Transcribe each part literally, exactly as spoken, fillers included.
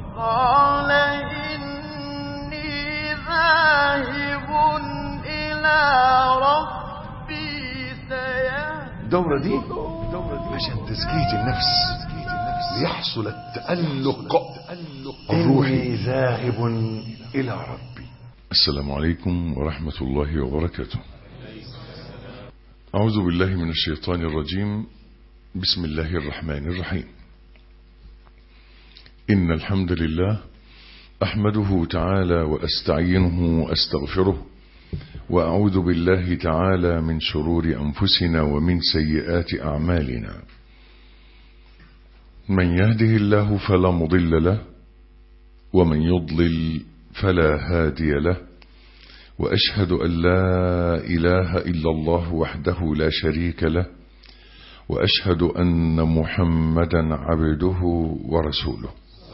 قال إني ذاهب إلى ربي سيهدين. الدورة دي عشان تزكية النفس ليحصل التألق الروحي. ذاهب إلى ربي. السلام عليكم ورحمة الله وبركاته. أعوذ بالله من الشيطان الرجيم. بسم الله الرحمن الرحيم. إن الحمد لله أحمده تعالى وأستعينه وأستغفره وأعوذ بالله تعالى من شرور أنفسنا ومن سيئات أعمالنا. من يهده الله فلا مضل له ومن يضلل فلا هادي له، وأشهد أن لا إله إلا الله وحده لا شريك له، وأشهد أن محمدا عبده ورسوله.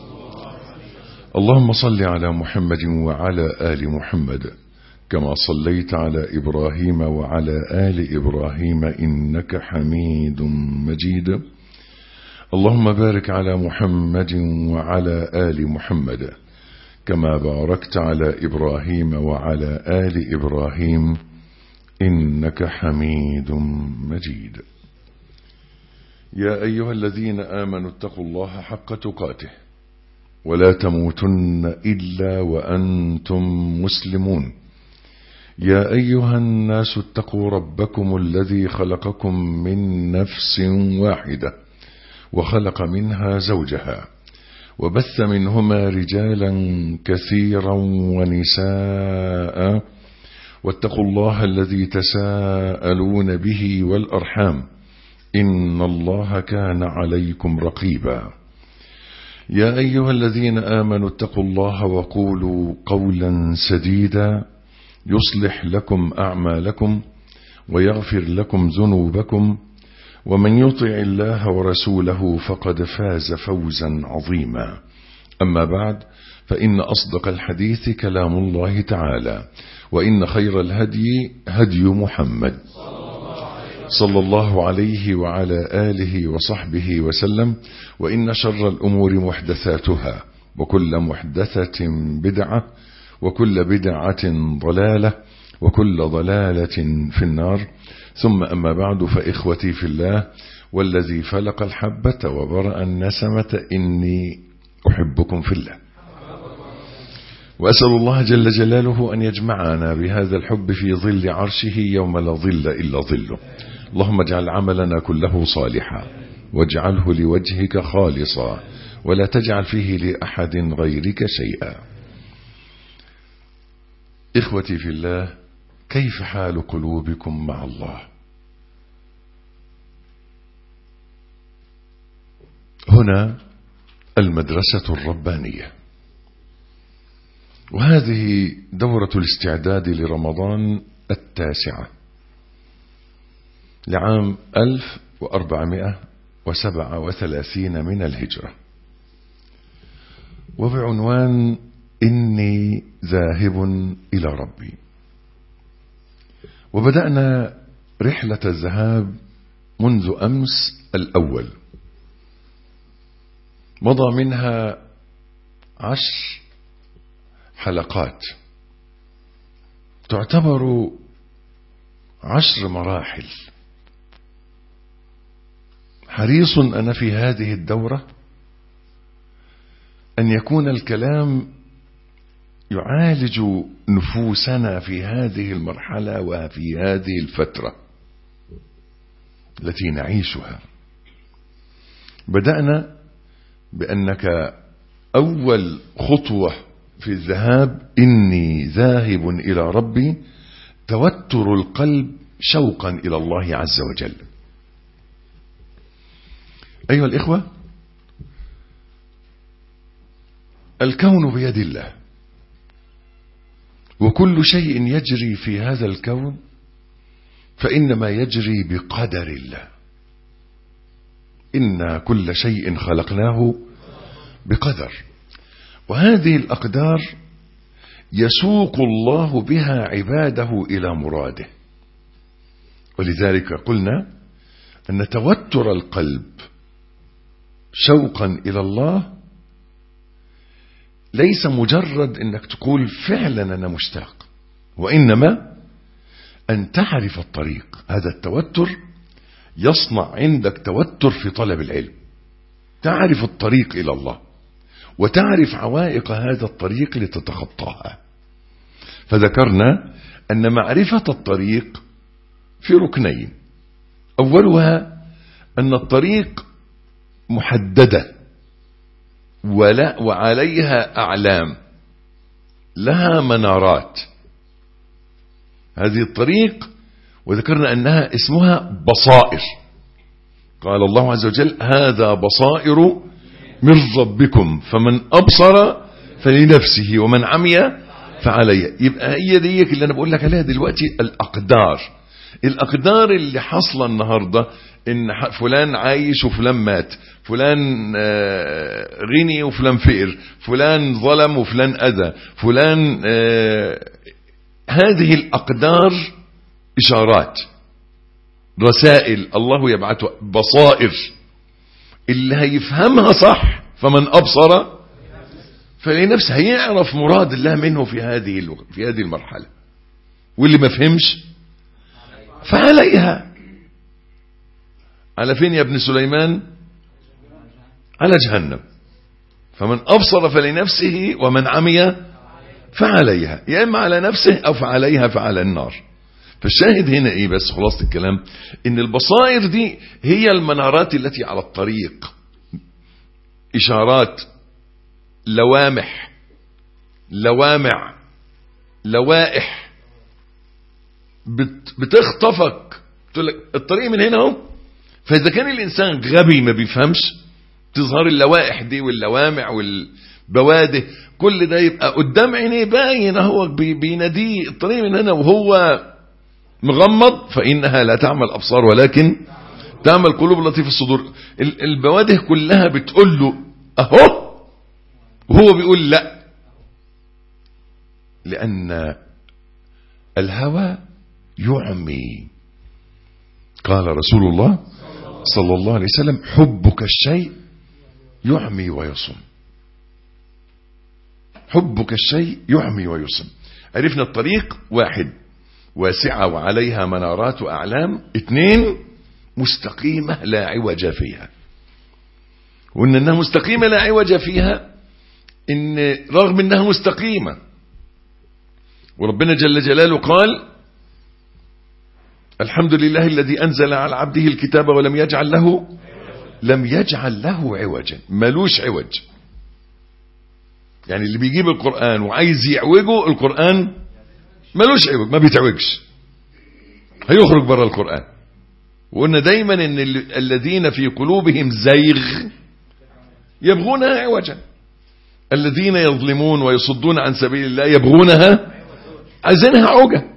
اللهم صل على محمد وعلى آل محمد كما صليت على إبراهيم وعلى آل إبراهيم إنك حميد مجيد. اللهم بارك على محمد وعلى آل محمد كما باركت على إبراهيم وعلى آل إبراهيم إنك حميد مجيد. يا أيها الذين آمنوا اتقوا الله حق تقاته ولا تموتن إلا وأنتم مسلمون. يا أيها الناس اتقوا ربكم الذي خلقكم من نفس واحدة وخلق منها زوجها وبث منهما رجالا كثيرا ونساء، واتقوا الله الذي تساءلون به والأرحام إن الله كان عليكم رقيبا. يا أيها الذين آمنوا اتقوا الله وقولوا قولا سديدا يصلح لكم أعمالكم ويغفر لكم ذنوبكم، ومن يطع الله ورسوله فقد فاز فوزا عظيما. أما بعد، فإن أصدق الحديث كلام الله تعالى، وإن خير الهدي هدي محمد صلى الله عليه وعلى آله وصحبه وسلم. وإن شر الأمور محدثاتها، وكل محدثة بدعة، وكل بدعة ضلالة، وكل ضلالة في النار. ثم أما بعد، فإخوتي في الله والذي فلق الحبة وبرأ النسمة إني أحبكم في الله، وأسأل الله جل جلاله أن يجمعنا بهذا الحب في ظل عرشه يوم لا ظل إلا ظله. اللهم اجعل عملنا كله صالحا واجعله لوجهك خالصا ولا تجعل فيه لأحد غيرك شيئا. إخوتي في الله، كيف حال قلوبكم مع الله؟ هنا المدرسة الربانية، وهذه دورة الاستعداد لرمضان التاسعة لعام ألف وأربعمائة وسبعة وثلاثين من الهجرة، وبعنوان إني ذاهب إلى ربي. وبدأنا رحلة الذهاب منذ أمس الأول، مضى منها عشر حلقات تعتبر عشر مراحل. حريص أنا في هذه الدورة أن يكون الكلام يعالج نفوسنا في هذه المرحلة وفي هذه الفترة التي نعيشها. بدأنا بأنك أول خطوة في الذهاب إني ذاهب إلى ربي توتر القلب شوقا إلى الله عز وجل. أيها الإخوة، الكون بيد الله، وكل شيء يجري في هذا الكون فإنما يجري بقدر الله. إن كل شيء خلقناه بقدر، وهذه الأقدار يسوق الله بها عباده إلى مراده. ولذلك قلنا أن توتر القلب شوقا إلى الله ليس مجرد انك تقول فعلا انا مشتاق، وانما ان تعرف الطريق. هذا التوتر يصنع عندك توتر في طلب العلم. تعرف الطريق الى الله وتعرف عوائق هذا الطريق لتتخطاها. فذكرنا ان معرفة الطريق في ركنين. اولها ان الطريق محددة ولا وعليها اعلام، لها منارات. هذه الطريق وذكرنا انها اسمها بصائر. قال الله عز وجل هذا بصائر من ربكم فمن ابصر فلنفسه ومن عمي فعليه. يبقى هي دي اللي انا بقول لك عليها دلوقتي، الاقدار. الاقدار اللي حصل النهارده ان فلان عايش وفلان مات، فلان غني وفلان فقر، فلان ظلم وفلان اذى، فلان هذه الاقدار اشارات، رسائل الله يبعثها، بصائر. اللي هيفهمها صح فمن ابصر فلنفسه، هيعرف مراد الله منه في هذه في هذه المرحله. واللي ما فهمش فعليها. على فين يا ابن سليمان؟ على جهنم. فمن ابصر فلنفسه ومن عمي فعليها، يا اما على نفسه او فعليها فعلى النار. فالشاهد هنا ايه بس خلاصة الكلام؟ ان البصائر دي هي المنارات التي على الطريق، اشارات، لوامح، لوامع، لوائح بتخطفك تقول لك الطريق من هنا اهو. فاذا كان الانسان غبي ما بيفهمش، تظهر اللوائح دي واللوامع والبوادي، كل ده يبقى قدام عينيه باين اهو بيناديه الطريق من هنا وهو مغمض. فإنها لا تعمل أبصار ولكن تعمل قلوب التي في الصدور. البواده كلها بتقول له أهو وهو بيقول لا، لأن الهوى يعمي. قال رسول الله صلى الله عليه وسلم حبك الشيء يعمي ويصم. حبك الشيء يعمي ويصم. عرفنا الطريق: واحد، واسعة وعليها منارات وأعلام. اثنين، مستقيمة لا عوج فيها. وإن أنها مستقيمة لا عوج فيها، إن رغم أنها مستقيمة وربنا جل جلاله قال الحمد لله الذي أنزل على عبده الكتاب ولم يجعل له لم يجعل له عوجا، ملوش عوج. يعني اللي بيجيب القرآن وعايز يعوجه، القرآن ملوش عوج، ما بيتعوجش، هيخرج بره القرآن. وقلنا دايما ان الذين في قلوبهم زيغ يبغونها عوجا، الذين يظلمون ويصدون عن سبيل الله يبغونها عايزينها عوجا.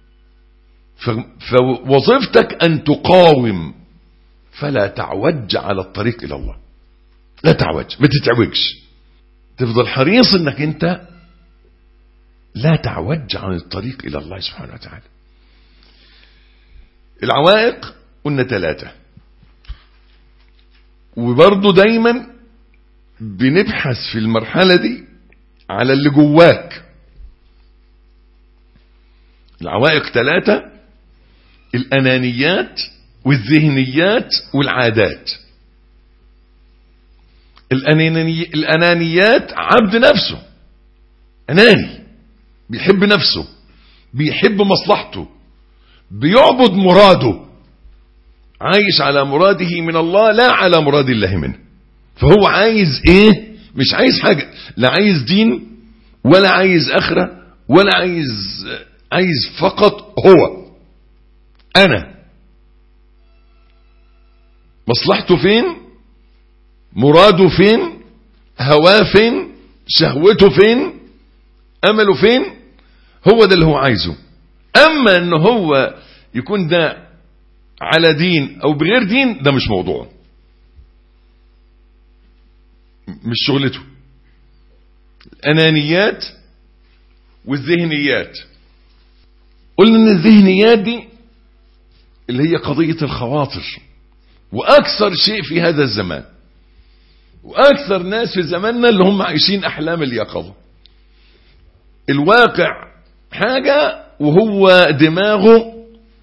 فوظيفتك ان تقاوم فلا تعوج على الطريق الى الله. لا تعوج، ما تتعوجش، تفضل حريص انك انت لا تعوج عن الطريق الى الله سبحانه وتعالى. العوائق قلنا ثلاثة، وبرضو دايما بنبحث في المرحلة دي على اللي جواك. العوائق ثلاثة: الأنانيات والذهنيات والعادات. الأنانيات عبد نفسه، أناني، بيحب نفسه، بيحب مصلحته، بيعبد مراده، عايش على مراده من الله لا على مراد الله منه. فهو عايز ايه؟ مش عايز حاجة، لا عايز دين ولا عايز آخرة ولا عايز عايز فقط هو أنا. مصلحته فين؟ مراده فين؟ هواه فين؟ شهوته فين؟ أمله فين؟ هو ده اللي هو عايزه. أما أنه هو يكون ده على دين أو بغير دين، ده مش موضوعه، مش شغلته. الأنانيات والذهنيات. قلنا أن الذهنيات دي اللي هي قضية الخواطر، وأكثر شيء في هذا الزمان واكثر ناس في زماننا اللي هم عايشين احلام اليقظة. الواقع حاجة وهو دماغه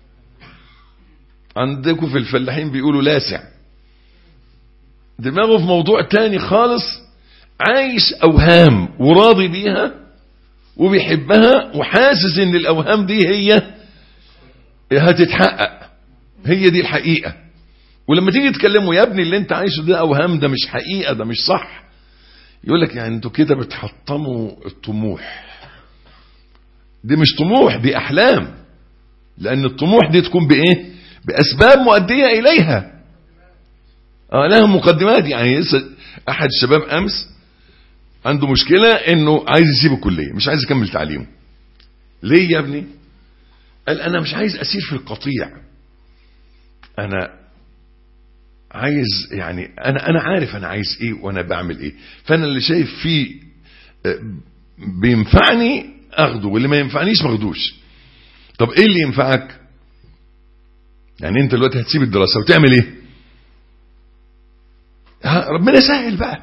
عندكم في الفلاحين بيقولوا لاسع، دماغه في موضوع تاني خالص، عايش اوهام وراضي بيها وبيحبها وحاسس ان الاوهام دي هي هتتحقق، هي دي الحقيقة. ولما تيجي تكلمه يا ابني اللي انت عايشه ده اوهام، ده مش حقيقة، ده مش صح، يقول لك يعني انتوا كده بتحطموا الطموح. دي مش طموح، دي احلام، لان الطموح دي تكون بايه؟ باسباب مؤدية اليها، اه لها مقدمات. يعني احد الشباب امس عنده مشكلة انه عايز يسيب الكلية، مش عايز يكمل تعليمه. ليه يا ابني؟ قال انا مش عايز اسير في القطيع، انا عايز يعني انا انا عارف انا عايز ايه وانا بعمل ايه، فانا اللي شايف فيه بينفعني اخده واللي ما ينفعنيش ما اخدوش. طب ايه اللي ينفعك؟ يعني انت دلوقتي هتسيب الدراسة وتعمل ايه؟ ربنا يسهل بقى.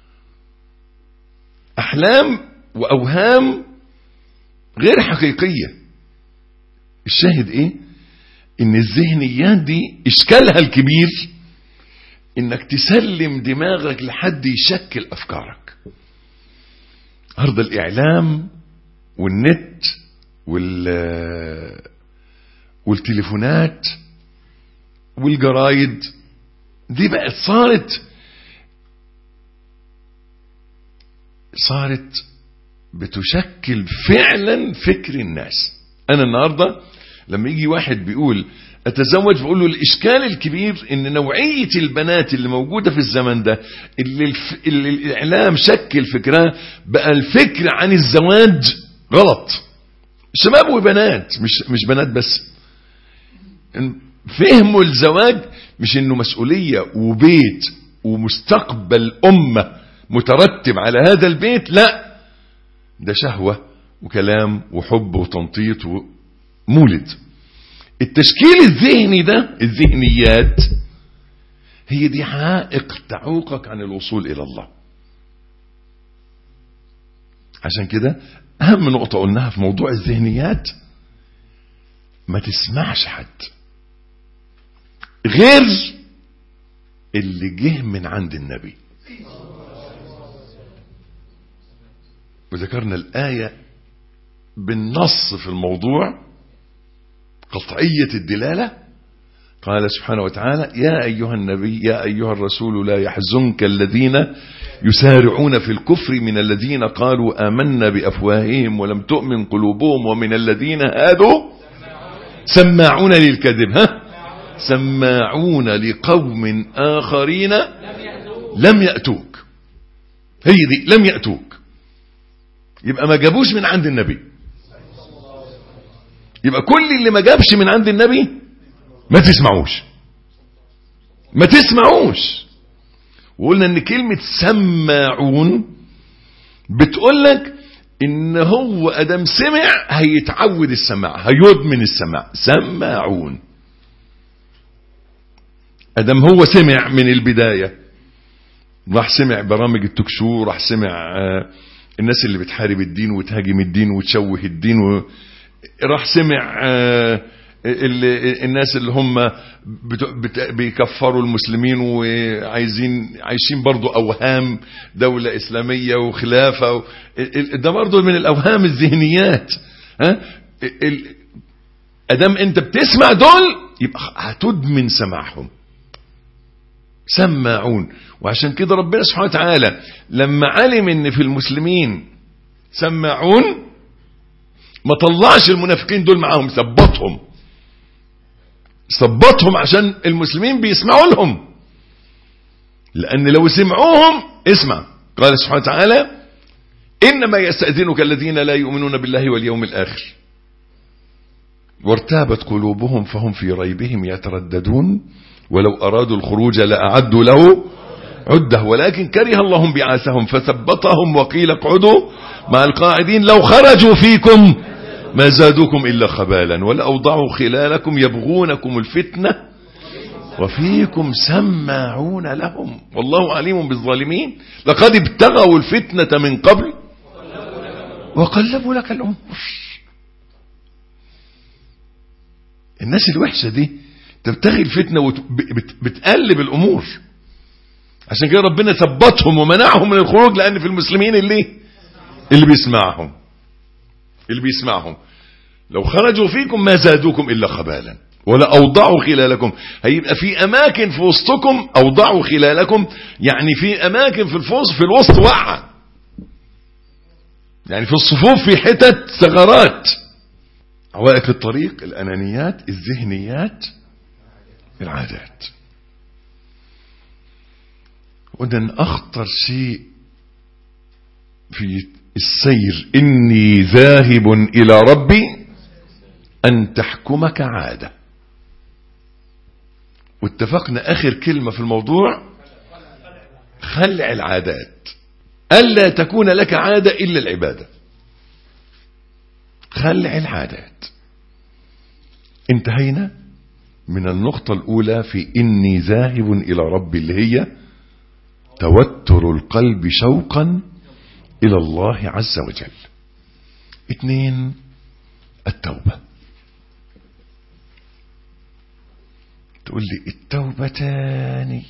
احلام واوهام غير حقيقية. الشاهد ايه؟ ان الذهنيات دي اشكالها الكبير انك تسلم دماغك لحد يشكل افكارك. عرض الاعلام والنت وال والتليفونات والجرايد دي بقت صارت صارت بتشكل فعلا فكر الناس. انا النهاردة لما يجي واحد بيقول اتزوج، بقول له الاشكال الكبير ان نوعية البنات اللي موجودة في الزمن ده اللي, الف... اللي الاعلام شكل فكرها، بقى الفكر عن الزواج غلط. شباب وبنات، مش مش بنات بس، فهموا الزواج مش انه مسؤولية وبيت ومستقبل امة مترتب على هذا البيت، لا ده شهوة وكلام وحب وتنطيط ومولد. التشكيل الذهني ده، الذهنيات هي دي عائق تعوقك عن الوصول الى الله. عشان كده اهم نقطة قلناها في موضوع الذهنيات، ما تسمعش حد غير اللي جه من عند النبي. وذكرنا الآية بالنص في الموضوع قطعية الدلالة. قال سبحانه وتعالى يا أيها النبي يا أيها الرسول لا يحزنك الذين يسارعون في الكفر من الذين قالوا آمنا بأفواههم ولم تؤمن قلوبهم ومن الذين هادوا سماعون للكذب ها سماعون لقوم آخرين لم يأتوك. هي دي لم يأتوك، يبقى ما جابوش من عند النبي. يبقى كل اللي ما جابش من عند النبي ما تسمعوش، ما تسمعوش. وقلنا ان كلمة سماعون بتقولك ان هو ادم سمع هيتعود السماع، هيدمن السماع. سماعون ادم هو سمع من البداية، راح سمع برامج التوكشو، راح سمع الناس اللي بتحارب الدين وتهاجم الدين وتشوه الدين و... راح سمع الناس اللي هم بيكفروا المسلمين وعايزين عايشين برضو اوهام دولة اسلامية وخلافة، ده برضو من الاوهام الذهنيات. ها ادام انت بتسمع دول يبقى هتدمن سماعهم. سماعون. وعشان كده ربنا سبحانه وتعالى لما علم ان في المسلمين سماعون ما طلعش المنافقين دول معاهم، ثبتهم ثبتهم عشان المسلمين بيسمعوا لهم. لان لو سمعوهم، اسمع قال سبحانه وتعالى انما يستأذنك الذين لا يؤمنون بالله واليوم الاخر وارتابت قلوبهم فهم في ريبهم يترددون ولو أرادوا الخروج لأعدوا له عدة ولكن كره الله بعاثهم فثبطهم وقيل اقعدوا مع القاعدين لو خرجوا فيكم ما زادوكم إلا خبالا ولأوضعوا خلالكم يبغونكم الفتنة وفيكم سماعون لهم والله عليم بالظالمين لقد ابتغوا الفتنة من قبل وقلبوا لك الأمور. الناس الوحشة دي تبتغي الفتنة وبتقلب الأمور. عشان كده ربنا ثبتهم ومنعهم من الخروج، لأن في المسلمين اللي اللي بيسمعهم اللي بيسمعهم لو خرجوا فيكم ما زادوكم إلا خبالا ولا أوضعوا خلالكم. هيبقى في أماكن في وسطكم أوضعوا خلالكم، يعني في أماكن في الفوز في الوسط وقعة، يعني في الصفوف في حتت ثغرات. عوائق الطريق الأنانيات، الذهنيات، العادات. وده أخطر شيء في السير إني ذاهب إلى ربي أن تحكمك عادة. واتفقنا آخر كلمة في الموضوع خلع العادات، ألا تكون لك عادة إلا العبادة. خلع العادات. انتهينا من النقطة الأولى في إني ذاهب إلى ربي، اللي هي توتر القلب شوقا إلى الله عز وجل. اثنين، التوبة. تقول لي التوبة تاني؟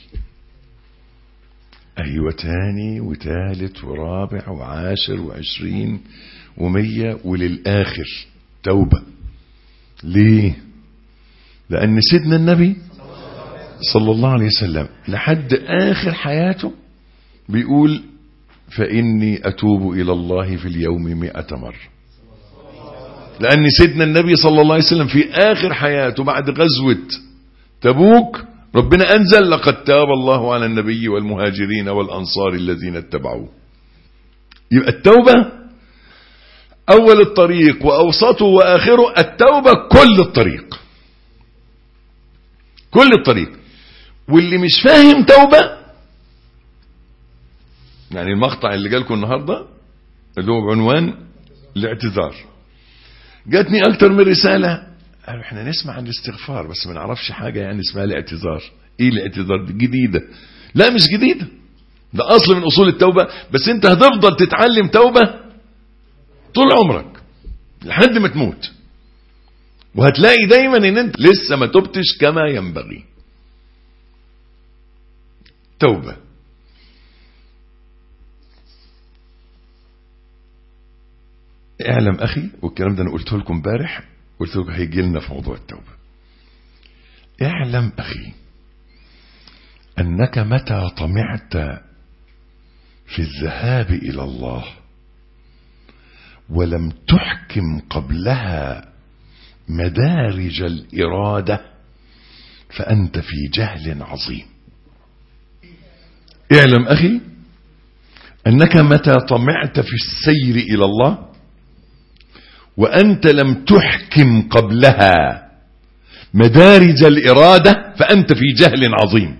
أيوة تاني وثالث ورابع وعاشر وعشرين ومية وللآخر توبة. ليه؟ لأن سيدنا النبي صلى الله عليه وسلم لحد آخر حياته بيقول فإني أتوب إلى الله في اليوم مئة مرة. لأن سيدنا النبي صلى الله عليه وسلم في آخر حياته بعد غزوة تبوك ربنا أنزل لقد تاب الله على النبي والمهاجرين والأنصار الذين اتبعوه. يبقى التوبة أول الطريق وأوسطه وآخره. التوبة كل الطريق، كل الطريق. واللي مش فاهم توبة، يعني المقطع اللي جالكم النهاردة اللي هو بعنوان الاعتذار، جاتني أكتر من رسالة قالوا احنا نسمع عن الاستغفار بس ما نعرفش حاجة يعني اسمها الاعتذار. ايه الاعتذار دي؟ جديدة. لا مش جديدة، ده أصل من أصول التوبة، بس انت هتفضل تتعلم توبة طول عمرك لحد ما تموت، وهتلاقي دايما ان انت لسه ما تبتش كما ينبغي. توبة. اعلم اخي، والكلام ده انا قلته لكم امبارح، قلت لكم هيجي لنا في موضوع التوبة. اعلم اخي انك متى طمعت في الذهاب الى الله ولم تحكم قبلها مدارج الإرادة فأنت في جهل عظيم. اعلم أخي أنك متى طمعت في السير إلى الله وأنت لم تحكم قبلها مدارج الإرادة فأنت في جهل عظيم.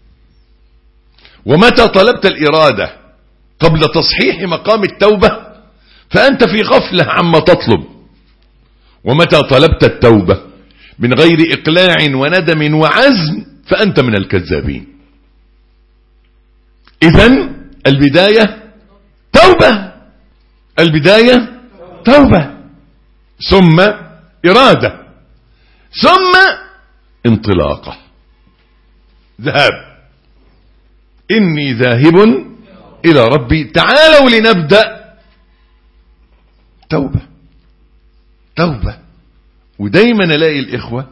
ومتى طلبت الإرادة قبل تصحيح مقام التوبة فأنت في غفلة عما تطلب. ومتى طلبت التوبة من غير إقلاع وندم وعزم فأنت من الكذابين. إذن البداية توبة، البداية توبة، ثم إرادة، ثم انطلاقة، ذهاب. إني ذاهب إلى ربي. تعالوا لنبدأ توبة، توبة. ودايما الاقي الاخوة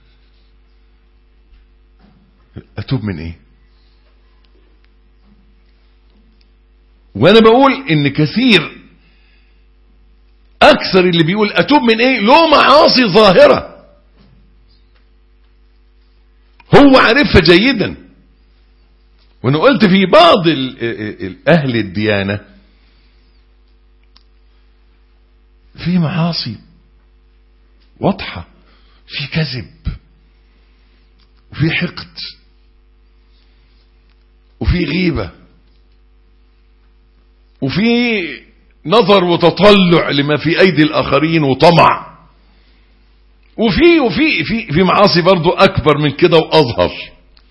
اتوب من ايه؟ وانا بقول ان كثير اكثر اللي بيقول اتوب من ايه له معاصي ظاهرة هو عارفها جيدا. وانا قلت في بعض اهل الديانة في معاصي واضحة، في كذب وفي حقد وفي غيبة وفي نظر وتطلع لما في أيدي الآخرين وطمع، وفي وفي في في معاصي برضو أكبر من كده وأظهر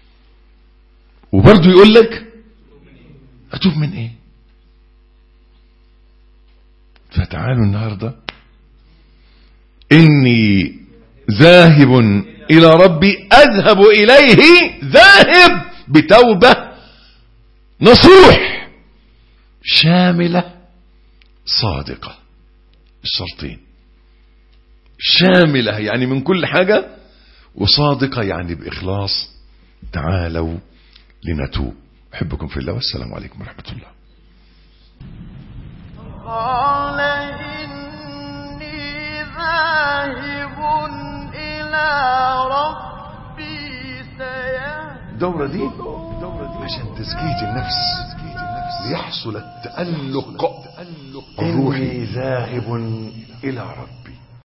وبرضه يقول لك اتوب من ايه؟ فتعالوا النهارده اني ذاهب الى ربي اذهب اليه ذاهب بتوبه نصوح شامله صادقه. الشرطين، شامله يعني من كل حاجه، وصادقه يعني باخلاص. تعالوا لنتوب. احبكم في الله والسلام عليكم ورحمه الله. قال إني ذاهب إلى ربي سيهدين. الدورة دي عشان تزكية النفس ليحصل التألق الروحي. ذاهب إلى ربي